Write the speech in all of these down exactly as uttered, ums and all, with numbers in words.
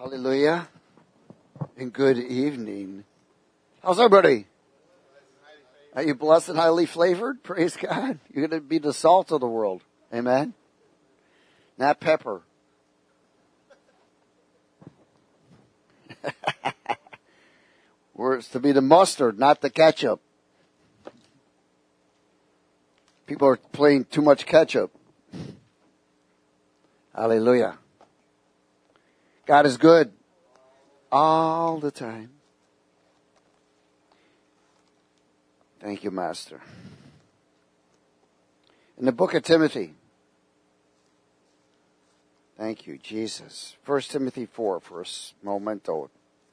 Hallelujah. And good evening. How's everybody? Are you blessed and highly flavored? Praise God. You're going to be the salt of the world. Amen. Not pepper. We're to be the mustard, not the ketchup. People are playing too much ketchup. Hallelujah. God is good all the time. Thank you, Master. In the book of Timothy. Thank you, Jesus. First Timothy four for a momento.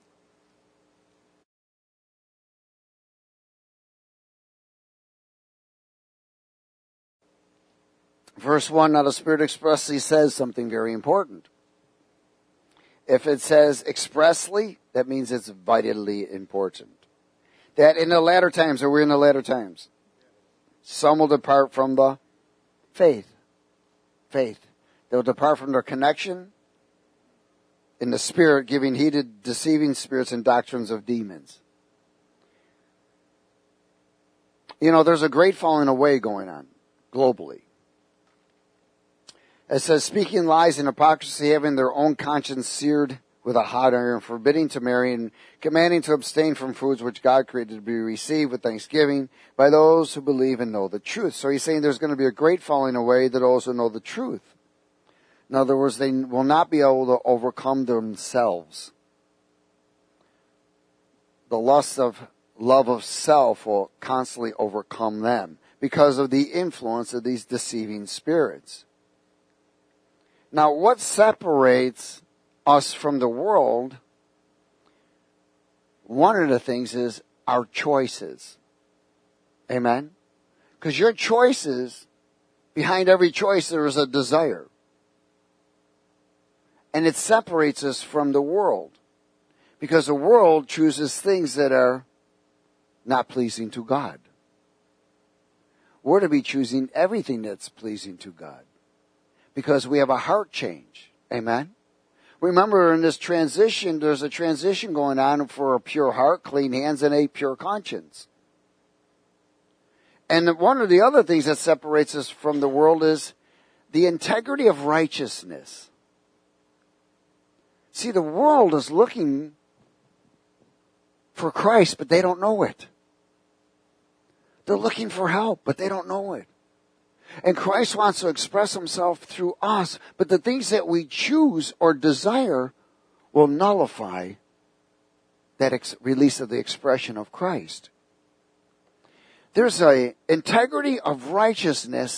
Verse one, now the Spirit expressly says something very important. If it says expressly, that means it's vitally important. That in the latter times, or we're in the latter times, some will depart from the faith. Faith. They'll depart from their connection in the Spirit, giving heed to deceiving spirits and doctrines of demons. You know, there's a great falling away going on globally. It says, speaking lies and hypocrisy, having their own conscience seared with a hot iron, forbidding to marry and commanding to abstain from foods which God created to be received with thanksgiving by those who believe and know the truth. So he's saying there's going to be a great falling away to those who know the truth. In other words, they will not be able to overcome themselves. The lust of love of self will constantly overcome them because of the influence of these deceiving spirits. Now, what separates us from the world, one of the things is our choices. Amen? Because your choices, behind every choice there is a desire. And it separates us from the world. Because the world chooses things that are not pleasing to God. We're to be choosing everything that's pleasing to God. Because we have a heart change. Amen? Remember, in this transition, there's a transition going on for a pure heart, clean hands, and a pure conscience. And one of the other things that separates us from the world is the integrity of righteousness. See, the world is looking for Christ, but they don't know it. They're looking for help, but they don't know it. And Christ wants to express himself through us, but the things that we choose or desire will nullify that ex- release of the expression of Christ. There's a integrity of righteousness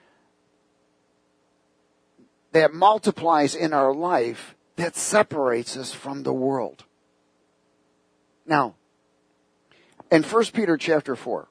that multiplies in our life that separates us from the world. Now, in First Peter chapter four,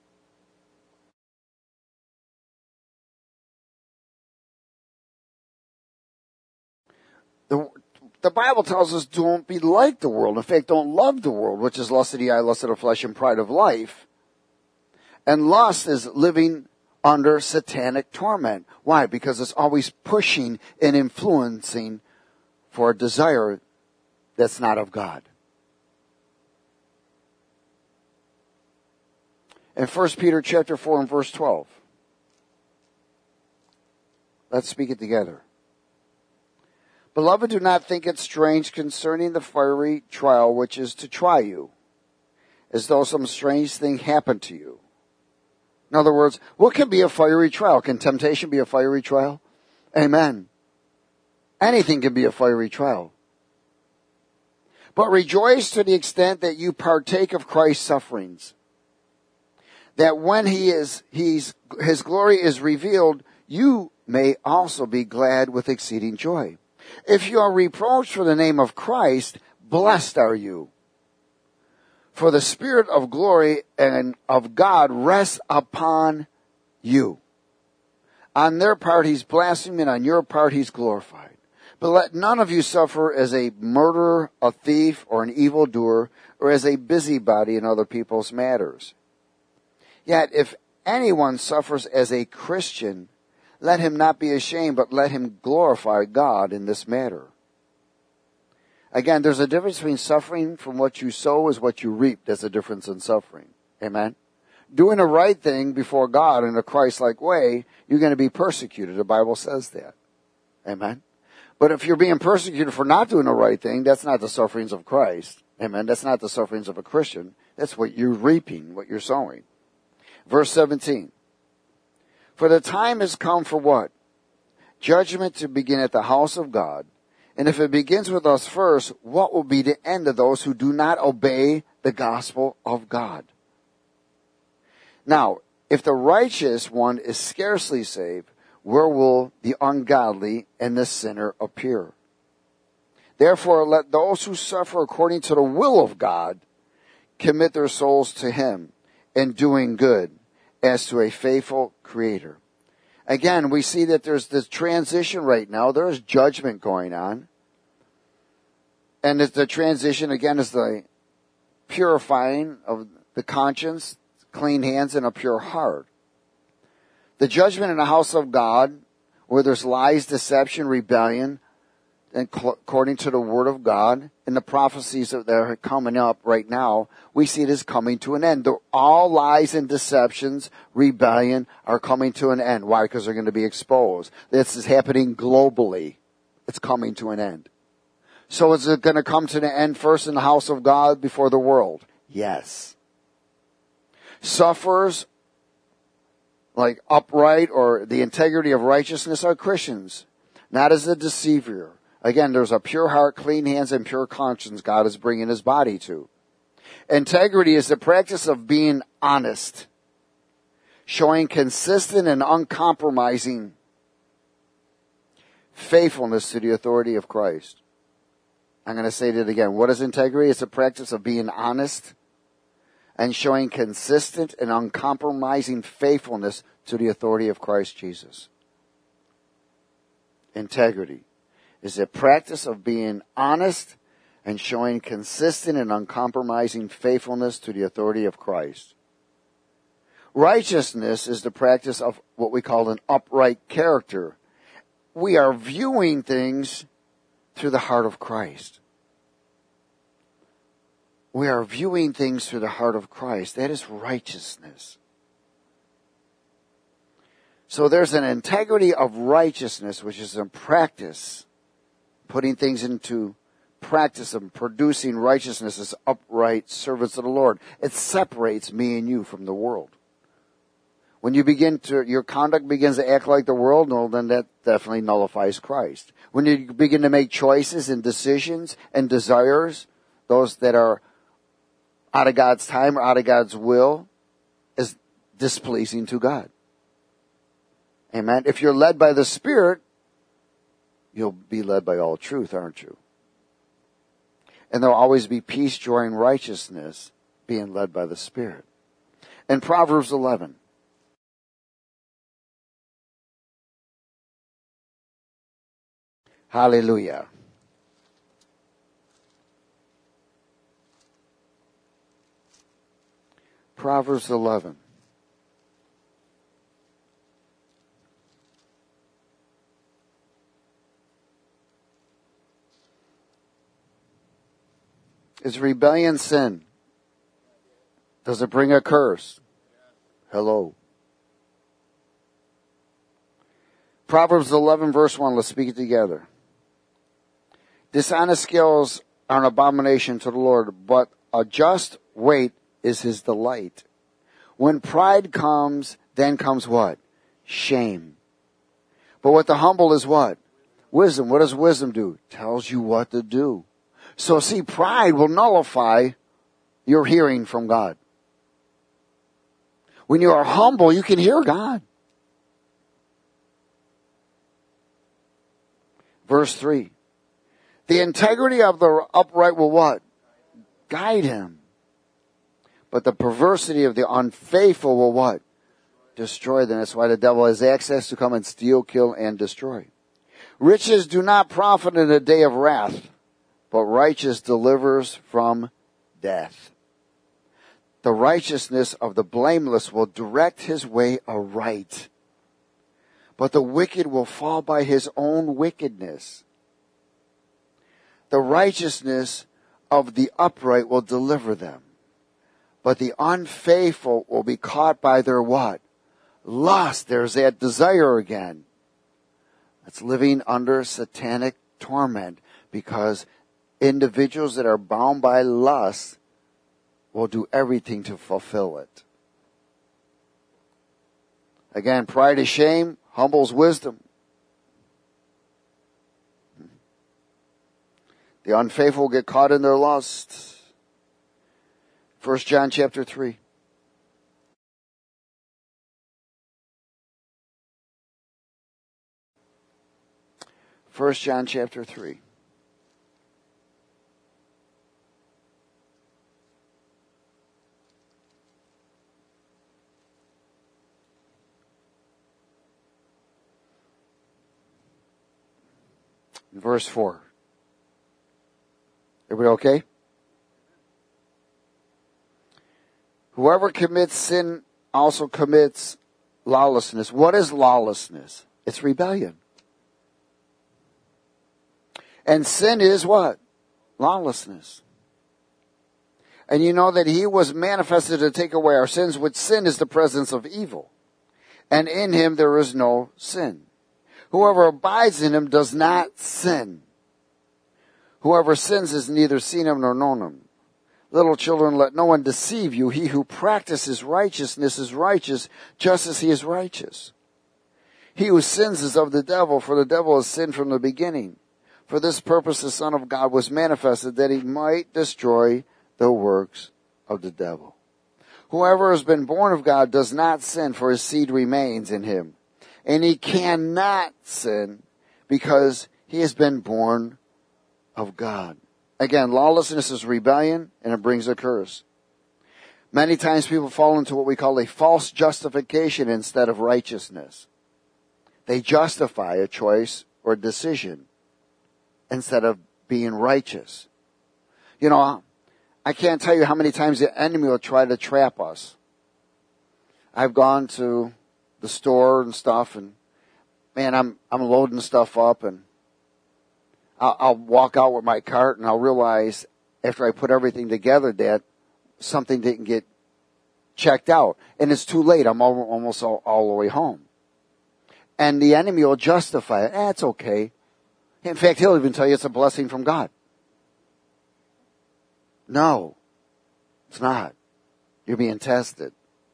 The, the Bible tells us don't be like the world. In fact, don't love the world, which is lust of the eye, lust of the flesh, and pride of life. And lust is living under satanic torment. Why? Because it's always pushing and influencing for a desire that's not of God. In First Peter chapter four and verse twelve. Let's speak it together. Beloved, do not think it strange concerning the fiery trial which is to try you, as though some strange thing happened to you. In other words, what can be a fiery trial? Can temptation be a fiery trial? Amen. Anything can be a fiery trial. But rejoice to the extent that you partake of Christ's sufferings, that when he is, he's, his glory is revealed, you may also be glad with exceeding joy. If you are reproached for the name of Christ, blessed are you. For the Spirit of glory and of God rests upon you. On their part he's blasphemed, and on your part he's glorified. But let none of you suffer as a murderer, a thief, or an evildoer, or as a busybody in other people's matters. Yet if anyone suffers as a Christian, let him not be ashamed, but let him glorify God in this matter. Again, there's a difference between suffering from what you sow is what you reap. There's a difference in suffering. Amen? Doing the right thing before God in a Christ-like way, you're going to be persecuted. The Bible says that. Amen? But if you're being persecuted for not doing the right thing, that's not the sufferings of Christ. Amen? That's not the sufferings of a Christian. That's what you're reaping, what you're sowing. Verse seventeen. For the time has come for what? Judgment to begin at the house of God. And if it begins with us first, what will be the end of those who do not obey the gospel of God? Now, if the righteous one is scarcely saved, where will the ungodly and the sinner appear? Therefore, let those who suffer according to the will of God commit their souls to him in doing good as to a faithful creator. Again, we see that there's this transition right now. There's judgment going on. And the transition, again, is the purifying of the conscience, clean hands, and a pure heart. The judgment in the house of God, where there's lies, deception, rebellion, and according to the word of God, and the prophecies that are coming up right now, we see it is coming to an end. All lies and deceptions, rebellion, are coming to an end. Why? Because they're going to be exposed. This is happening globally. It's coming to an end. So is it going to come to the end first in the house of God before the world? Yes. Sufferers, like upright or the integrity of righteousness, are Christians, not as a deceiver. Again, there's a pure heart, clean hands, and pure conscience God is bringing his body to. Integrity is the practice of being honest, showing consistent and uncompromising faithfulness to the authority of Christ. I'm going to say that again. What is integrity? It's the practice of being honest and showing consistent and uncompromising faithfulness to the authority of Christ Jesus. Integrity is the practice of being honest and showing consistent and uncompromising faithfulness to the authority of Christ. Righteousness is the practice of what we call an upright character. We are viewing things through the heart of Christ. We are viewing things through the heart of Christ. That is righteousness. So there's an integrity of righteousness, which is a practice, putting things into practice of producing righteousness as upright servants of the Lord. It separates me and you from the world. When you begin to, your conduct begins to act like the world, no, then that definitely nullifies Christ. When you begin to make choices and decisions and desires, those that are out of God's time or out of God's will, is displeasing to God. Amen. If you're led by the Spirit, you'll be led by all truth, aren't you? And there'll always be peace, joy, and righteousness being led by the Spirit. In Proverbs eleven, hallelujah. Proverbs eleven. Is rebellion sin? Does it bring a curse? Hello. Proverbs eleven verse one, let's speak it together. Dishonest scales are an abomination to the Lord, but a just weight is his delight. When pride comes, then comes what? Shame. But what the humble is what? Wisdom. What does wisdom do? Tells you what to do. So see, pride will nullify your hearing from God. When you are humble, you can hear God. Verse three. The integrity of the upright will what? Guide him. But the perversity of the unfaithful will what? Destroy them. That's why the devil has access to come and steal, kill, and destroy. Riches do not profit in a day of wrath, but righteous delivers from death. The righteousness of the blameless will direct his way aright, but the wicked will fall by his own wickedness. the righteousness of the upright will deliver them. But the unfaithful will be caught by their what? Lust. There's that desire again. It's living under satanic torment, because individuals that are bound by lust will do everything to fulfill it. Again, pride is shame, humbles wisdom. The unfaithful get caught in their lust. First John chapter three. First John chapter three. Verse four. Everybody okay? Whoever commits sin also commits lawlessness. What is lawlessness? It's rebellion. And sin is what? Lawlessness. And you know that he was manifested to take away our sins, which sin is the presence of evil. And in him there is no sin. Whoever abides in him does not sin. Whoever sins has neither seen him nor known him. Little children, let no one deceive you. He who practices righteousness is righteous, just as he is righteous. He who sins is of the devil, for the devil has sinned from the beginning. For this purpose the Son of God was manifested, that he might destroy the works of the devil. Whoever has been born of God does not sin, for his seed remains in him. And he cannot sin, because he has been born of God. Again, lawlessness is rebellion, and it brings a curse. Many times people fall into what we call a false justification instead of righteousness. They justify a choice or decision instead of being righteous. You know, I can't tell you how many times the enemy will try to trap us. I've gone to the store and stuff, and man, I'm I'm loading stuff up, and I'll, I'll walk out with my cart, and I'll realize after I put everything together that something didn't get checked out, and it's too late. I'm all, almost all, all the way home, and the enemy will justify it. Eh, it's okay. In fact, he'll even tell you it's a blessing from God. No, it's not. You're being tested.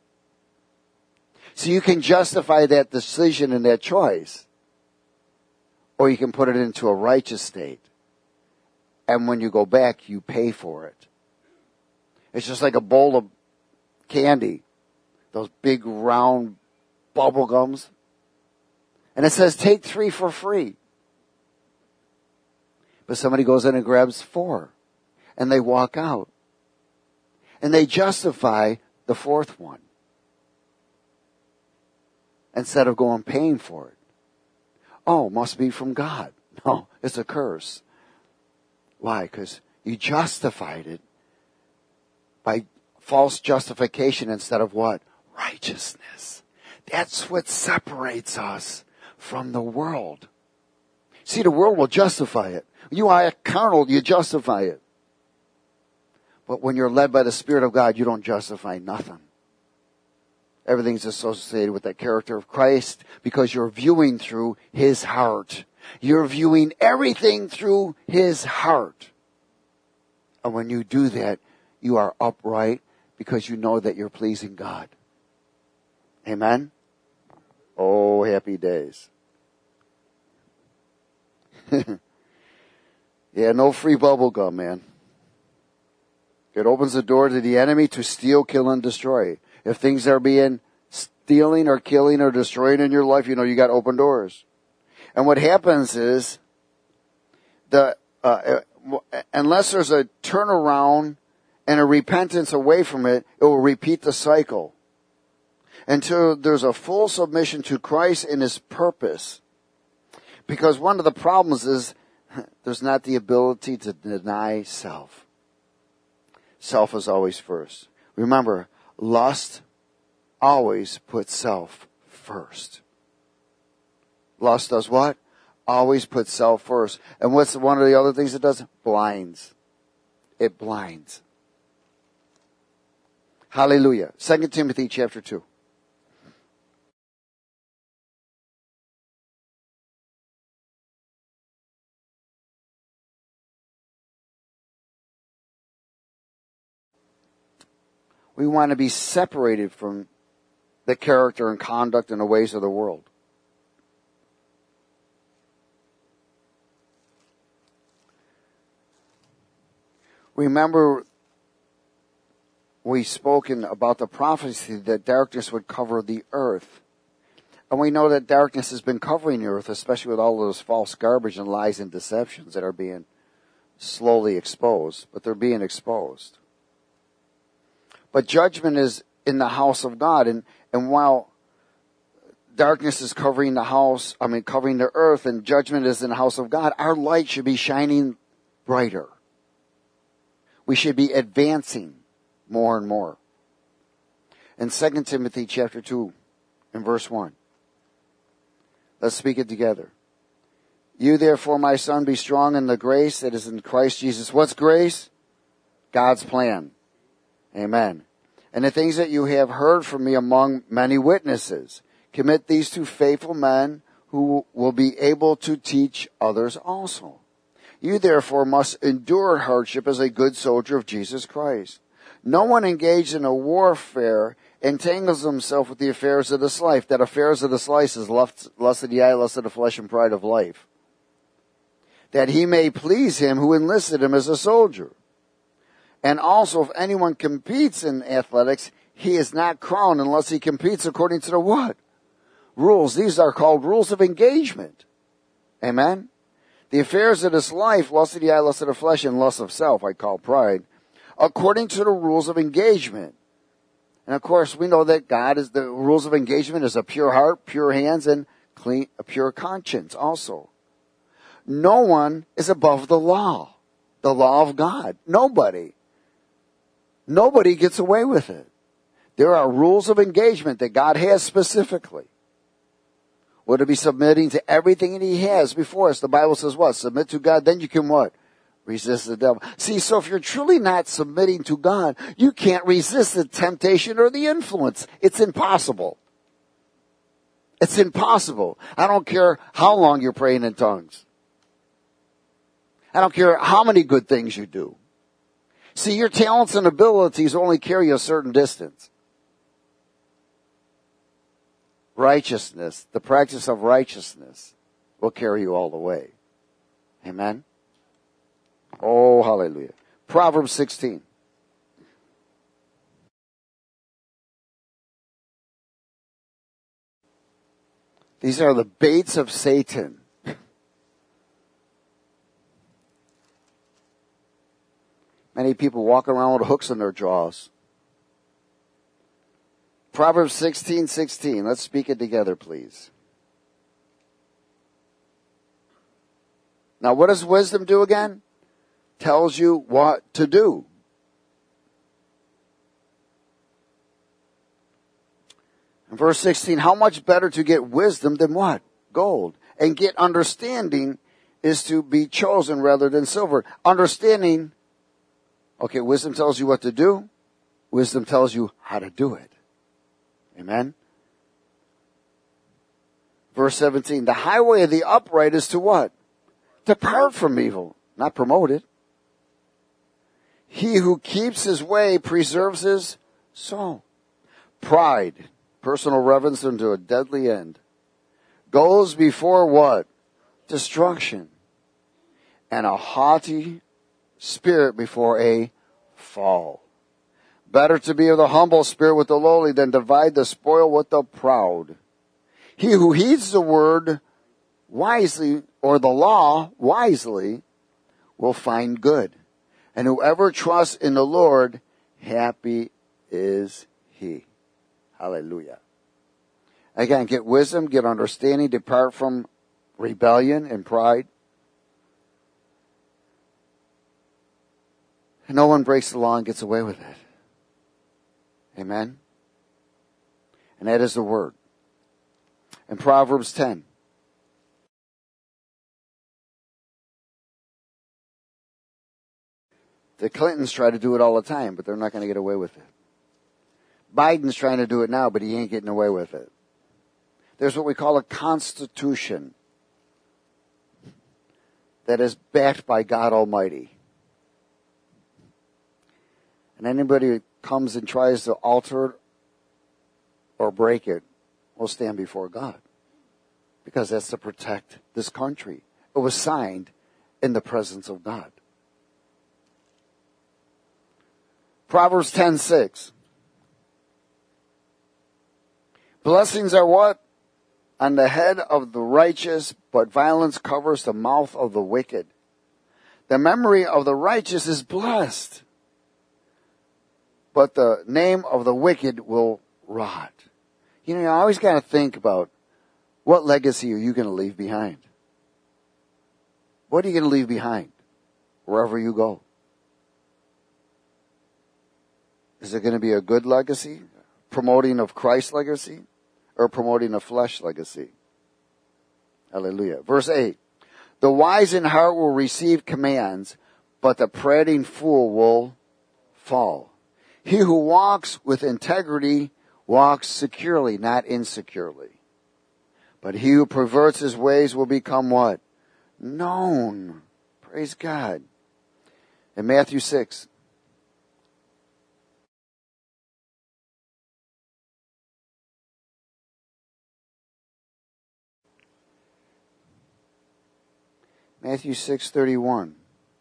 So you can justify that decision and that choice, or you can put it into a righteous state. And when you go back, you pay for it. It's just like a bowl of candy, those big round bubble gums. And it says, take three for free. But somebody goes in and grabs four, and they walk out. And they justify the fourth one, instead of going paying for it. Oh, must be from God. No, it's a curse. Why? Because you justified it by false justification instead of what? Righteousness. That's what separates us from the world. See, the world will justify it. You are carnal, you justify it. But when you're led by the Spirit of God, you don't justify nothing. Everything's associated with the character of Christ because you're viewing through His heart. You're viewing everything through His heart. And when you do that, you are upright because you know that you're pleasing God. Amen? Oh, happy days. Yeah, no free bubble gum, man. It opens the door to the enemy to steal, kill, and destroy. If things are being stealing or killing or destroying in your life, you know you got open doors. And what happens is, the uh, unless there's a turnaround and a repentance away from it, it will repeat the cycle until there's a full submission to Christ and His purpose. Because one of the problems is there's not the ability to deny self. Self is always first. Remember, lust always puts self first. Lust does what? always puts self first. And what's one of the other things it does? Blinds. It blinds. Hallelujah. Second Timothy chapter two. We want to be separated from the character and conduct and the ways of the world. Remember, we've spoken about the prophecy that darkness would cover the earth. And we know that darkness has been covering the earth, especially with all those false garbage and lies and deceptions that are being slowly exposed. But they're being exposed. But judgment is in the house of God. And, and while darkness is covering the house, I mean, covering the earth, and judgment is in the house of God, our light should be shining brighter. We should be advancing more and more. In Second Timothy chapter two, in verse one. Let's speak it together. You therefore, my son, be strong in the grace that is in Christ Jesus. What's grace? God's plan. Amen. And the things that you have heard from me among many witnesses, commit these to faithful men who will be able to teach others also. You therefore must endure hardship as a good soldier of Jesus Christ. No one engaged in a warfare entangles himself with the affairs of this life. That affairs of this life is lust, lust of the eye, lust of the flesh, and pride of life. That he may please him who enlisted him as a soldier. And also, if anyone competes in athletics, he is not crowned unless he competes according to the what? Rules. These are called rules of engagement. Amen? The affairs of this life, lust of the eye, lust of the flesh, and lust of self, I call pride, according to the rules of engagement. And of course, we know that God is, the rules of engagement is a pure heart, pure hands, and clean, a pure conscience also. No one is above the law, the law of God. Nobody. Nobody gets away with it. There are rules of engagement that God has specifically. We're to be submitting to everything that he has before us. The Bible says what? Submit to God, then you can what? Resist the devil. See, so if you're truly not submitting to God, you can't resist the temptation or the influence. It's impossible. It's impossible. I don't care how long you're praying in tongues. I don't care how many good things you do. See, your talents and abilities only carry a certain distance. Righteousness, the practice of righteousness, will carry you all the way. Amen? Oh, hallelujah. Proverbs sixteen. These are the baits of Satan. Many people walk around with hooks in their jaws. Proverbs sixteen sixteen. Let's speak it together, please. Now, what does wisdom do again? Tells you what to do. In verse sixteen, how much better to get wisdom than what? Gold. And get understanding is to be chosen rather than silver. Understanding, okay, wisdom tells you what to do. Wisdom tells you how to do it. Amen? Verse seventeen, the highway of the upright is to what? Depart from evil, not promote it. He who keeps his way preserves his soul. Pride, personal reverence unto a deadly end, goes before what? Destruction. And a haughty spirit before a fall. Better to be of the humble spirit with the lowly than divide the spoil with the proud. He who heeds the word wisely, or the law wisely, will find good. And whoever trusts in the Lord, happy is he. Hallelujah. Again, get wisdom, get understanding, depart from rebellion and pride. No one breaks the law and gets away with it. Amen? And that is the word. In Proverbs ten, The Clintons try to do it all the time, but they're not going to get away with it. Biden's trying to do it now, but he ain't getting away with it. There's what we call a constitution that is backed by God Almighty. And anybody who comes and tries to alter it or break it will stand before God. Because that's to protect this country. It was signed in the presence of God. Proverbs ten six. Blessings are what? On the head of the righteous, but violence covers the mouth of the wicked. The memory of the righteous is blessed, but the name of the wicked will rot. You know, you always got to think about, what legacy are you going to leave behind? What are you going to leave behind wherever you go? Is it going to be a good legacy, promoting of Christ's legacy, or promoting a flesh legacy? Hallelujah. Verse eight. The wise in heart will receive commands, but the prating fool will fall. He who walks with integrity walks securely, not insecurely. But he who perverts his ways will become what? Known. Praise God. In Matthew six. Matthew six thirty-one.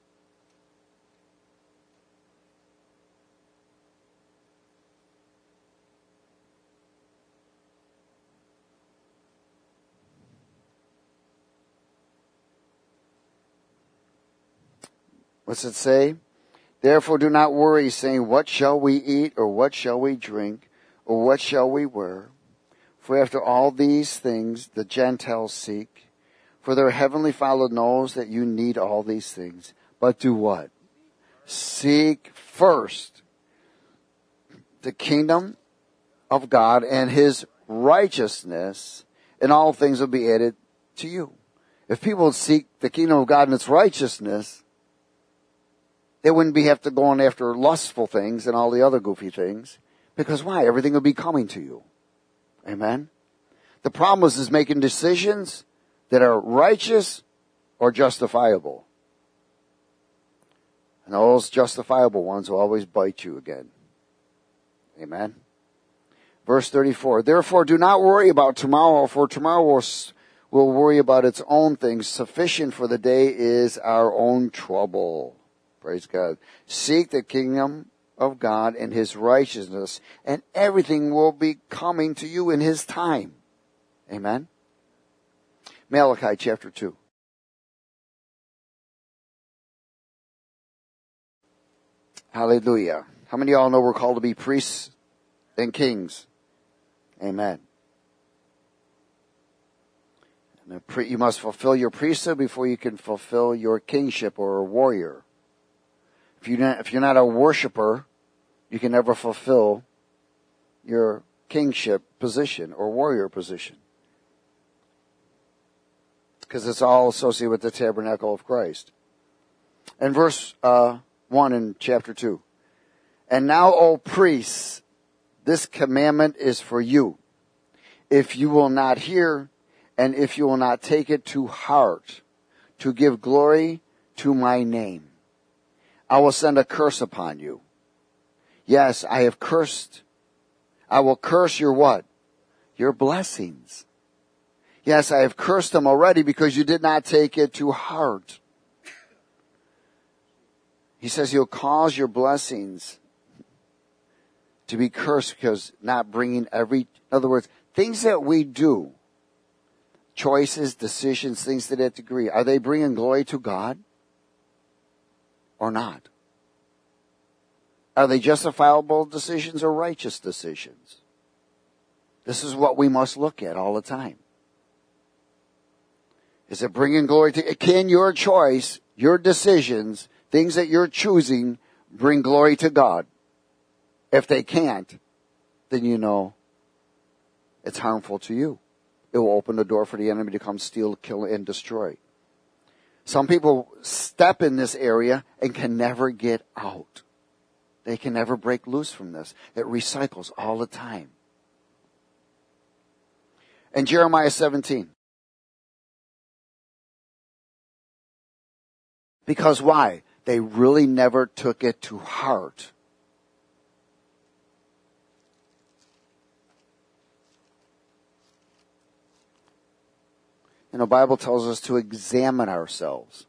What's it say? Therefore do not worry, saying, what shall we eat, or what shall we drink, or what shall we wear? For after all these things the Gentiles seek. For their heavenly Father knows that you need all these things. But do what? Seek first the kingdom of God and his righteousness, and all things will be added to you. If people seek the kingdom of God and its righteousness, they wouldn't be have to go on after lustful things and all the other goofy things. Because why? Everything will be coming to you. Amen? The problem is, is making decisions that are righteous or justifiable. And those justifiable ones will always bite you again. Amen? Verse thirty-four. Therefore do not worry about tomorrow, for tomorrow will, will worry about its own things. Sufficient for the day is our own trouble. Praise God. Seek the kingdom of God and his righteousness, and everything will be coming to you in his time. Amen. Malachi chapter two. Hallelujah. How many of y'all know we're called to be priests and kings? Amen. And you must fulfill your priesthood before you can fulfill your kingship or a warrior. If you're not, if you're not a worshiper, you can never fulfill your kingship position or warrior position. Because it's all associated with the tabernacle of Christ. And verse uh, one in chapter two. And now, O priests, this commandment is for you. If you will not hear, and if you will not take it to heart, to give glory to my name, I will send a curse upon you. Yes, I have cursed. I will curse your what? Your blessings. Yes, I have cursed them already because you did not take it to heart. He says he'll cause your blessings to be cursed because not bringing every, in other words, things that we do, choices, decisions, things to that degree, are they bringing glory to God or not? Are they justifiable decisions or righteous decisions? This is what we must look at all the time. Is it bringing glory to, can your choice, your decisions, things that you're choosing, bring glory to God? If they can't, then you know it's harmful to you. It will open the door for the enemy to come steal, kill, and destroy. Some people step in this area and can never get out. They can never break loose from this. It recycles all the time. In Jeremiah seventeen. Because why? They really never took it to heart. And the Bible tells us to examine ourselves.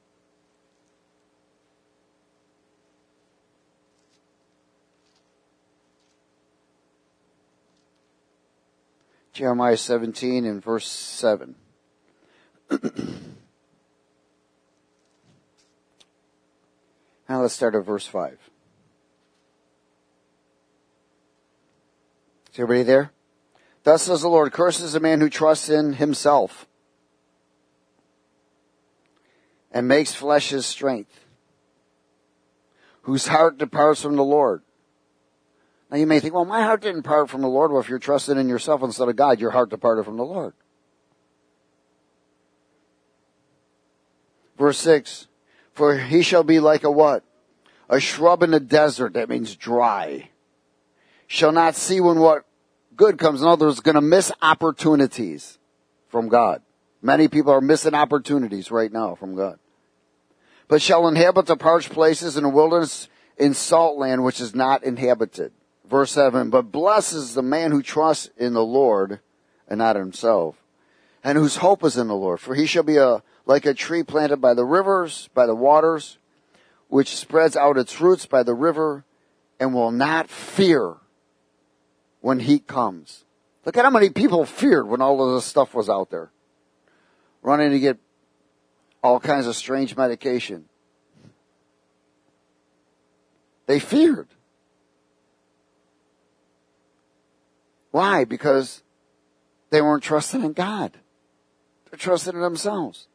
Jeremiah seventeen and verse seven. Now let's start at verse five. Is everybody there? Thus says the Lord, curses the man who trusts in himself and makes flesh his strength, whose heart departs from the Lord. Now you may think, well, my heart didn't depart from the Lord. Well, if you're trusting in yourself instead of God, your heart departed from the Lord. Verse six, for he shall be like a what? A shrub in the desert. That means dry. Shall not see when what good comes. In other words, going to miss opportunities from God. Many people are missing opportunities right now from God. But shall inhabit the parched places in the wilderness in salt land which is not inhabited. Verse seven, but blesses the man who trusts in the Lord and not himself, and whose hope is in the Lord. For he shall be a like a tree planted by the rivers, by the waters, which spreads out its roots by the river, and will not fear when heat comes. Look at how many people feared when all of this stuff was out there. Running to get all kinds of strange medication. They feared. Why? Because they weren't trusting in God. They're trusting in themselves.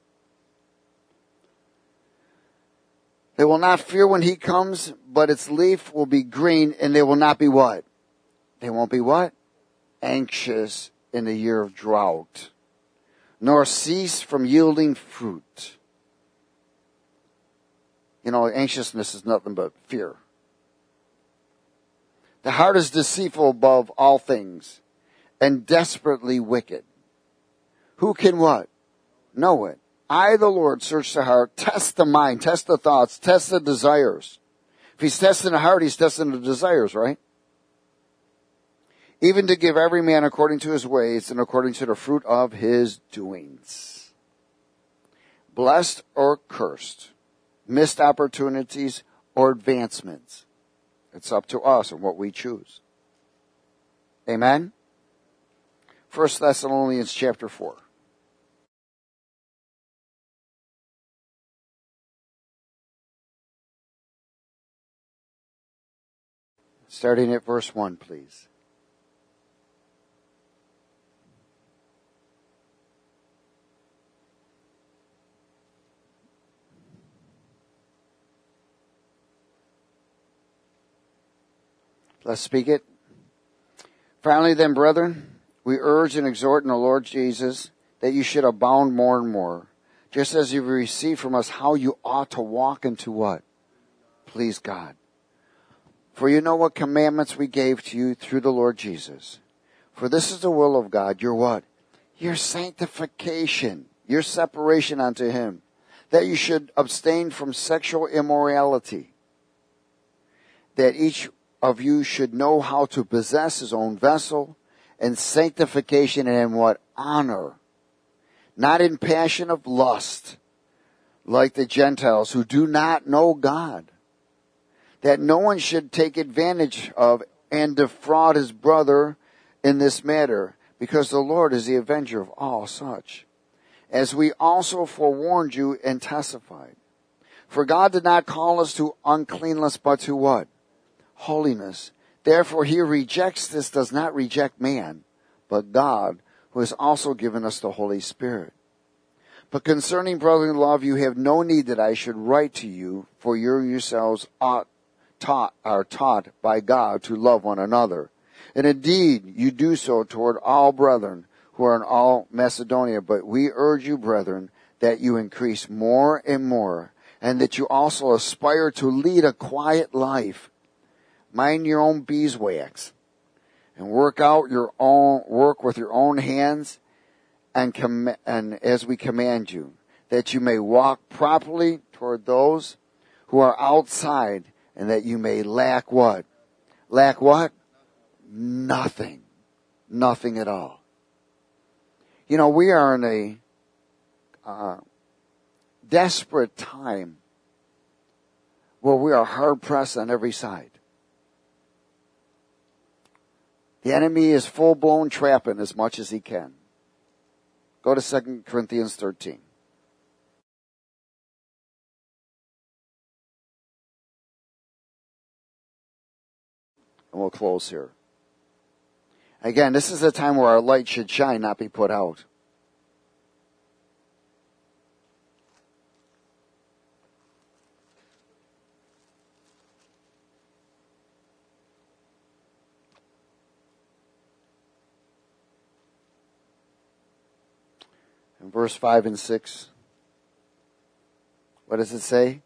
They will not fear when heat comes, but its leaf will be green, and they will not be what? They won't be what? Anxious in the year of drought, nor cease from yielding fruit. You know, anxiousness is nothing but fear. The heart is deceitful above all things and desperately wicked. Who can what? Know it. I, the Lord, search the heart, test the mind, test the thoughts, test the desires. If he's testing the heart, he's testing the desires, right? Even to give every man according to his ways and according to the fruit of his doings. Blessed or cursed, missed opportunities or advancements. It's up to us and what we choose. Amen? First Thessalonians chapter four. Starting at verse one, please. Let's speak it. Finally then, brethren, we urge and exhort in the Lord Jesus that you should abound more and more, just as you've received from us how you ought to walk into what? Please God. For you know what commandments we gave to you through the Lord Jesus. For this is the will of God, your what? Your sanctification, your separation unto him, that you should abstain from sexual immorality, that each of you should know how to possess his own vessel, and sanctification and in what? Honor, not in passion of lust, like the Gentiles who do not know God, that no one should take advantage of and defraud his brother in this matter, because the Lord is the avenger of all such, as we also forewarned you and testified. For God did not call us to uncleanness, but to what? Holiness. Therefore he who rejects this does not reject man, but God, who has also given us the Holy Spirit. But concerning brotherly love, you have no need that I should write to you, for you yourselves ought taught are taught by God to love one another. And indeed, you do so toward all brethren who are in all Macedonia. But we urge you, brethren, that you increase more and more, and that you also aspire to lead a quiet life. Mind your own beeswax, and work out your own work with your own hands, and com- and as we command you, that you may walk properly toward those who are outside, and that you may lack what? Lack what? Nothing. Nothing at all. You know, we are in a uh, desperate time where we are hard pressed on every side. The enemy is full-blown trapping as much as he can. Go to Second Corinthians thirteen. And we'll close here. Again, this is a time where our light should shine, not be put out. In verse five and six, what does it say?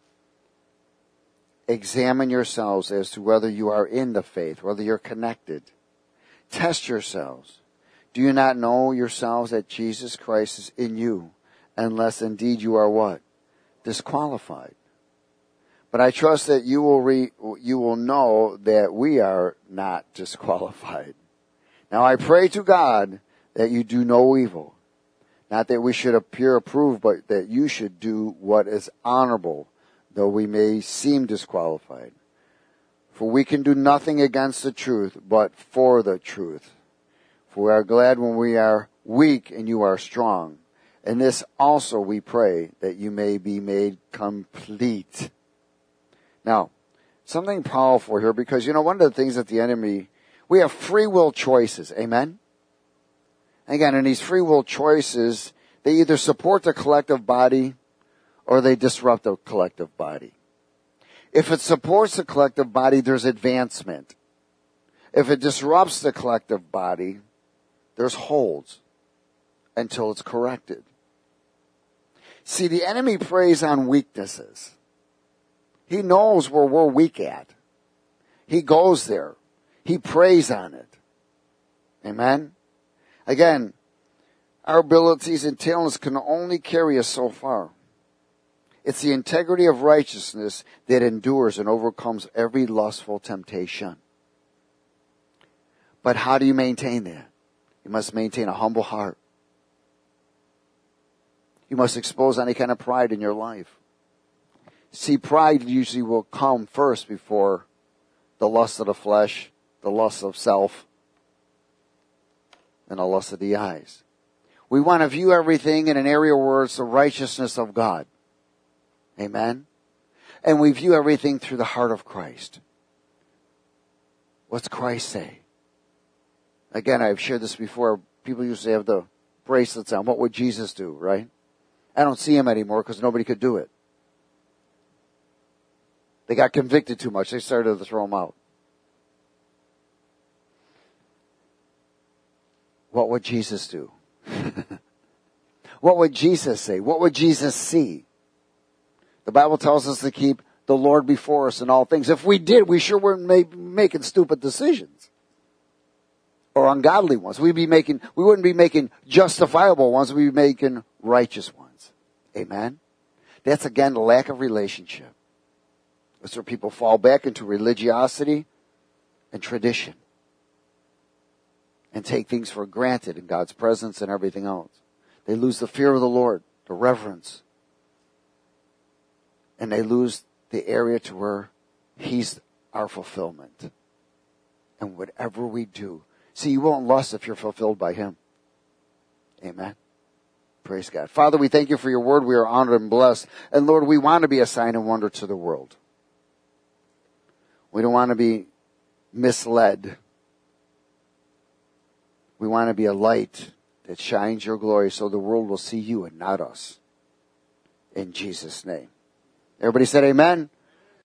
Examine yourselves as to whether you are in the faith, whether you're connected. Test yourselves. Do you not know yourselves that Jesus Christ is in you, unless indeed you are what? Disqualified. But I trust that you will re, you will know that we are not disqualified. Now I pray to God that you do no evil. Not that we should appear approved, but that you should do what is honorable, though we may seem disqualified. For we can do nothing against the truth, but for the truth. For we are glad when we are weak and you are strong. And this also we pray, that you may be made complete. Now, something powerful here, because, you know, one of the things that the enemy, we have free will choices. Amen? Again, in these free will choices, they either support the collective body or they disrupt the collective body. If it supports the collective body, there's advancement. If it disrupts the collective body, there's holds until it's corrected. See, the enemy preys on weaknesses. He knows where we're weak at. He goes there. He preys on it. Amen? Again, our abilities and talents can only carry us so far. It's the integrity of righteousness that endures and overcomes every lustful temptation. But how do you maintain that? You must maintain a humble heart. You must expose any kind of pride in your life. See, pride usually will come first before the lust of the flesh, the lust of self, and the lust of the eyes. We want to view everything in an area where it's the righteousness of God. Amen? And we view everything through the heart of Christ. What's Christ say? Again, I've shared this before. People used to have the bracelets on. What would Jesus do, right? I don't see him anymore because nobody could do it. They got convicted too much. They started to throw him out. What would Jesus do? What would Jesus say? What would Jesus see? The Bible tells us to keep the Lord before us in all things. If we did, we sure weren't ma- making stupid decisions or ungodly ones. We'd be making, we wouldn't be making justifiable ones. We'd be making righteous ones. Amen. That's again the lack of relationship. That's where people fall back into religiosity and tradition and take things for granted in God's presence and everything else. They lose the fear of the Lord, the reverence. And they lose the area to where He's our fulfillment. And whatever we do, see, you won't lust if you're fulfilled by Him. Amen. Praise God. Father, we thank you for your word. We are honored and blessed. And Lord, we want to be a sign and wonder to the world. We don't want to be misled. We want to be a light that shines your glory so the world will see you and not us. In Jesus' name. Everybody said amen.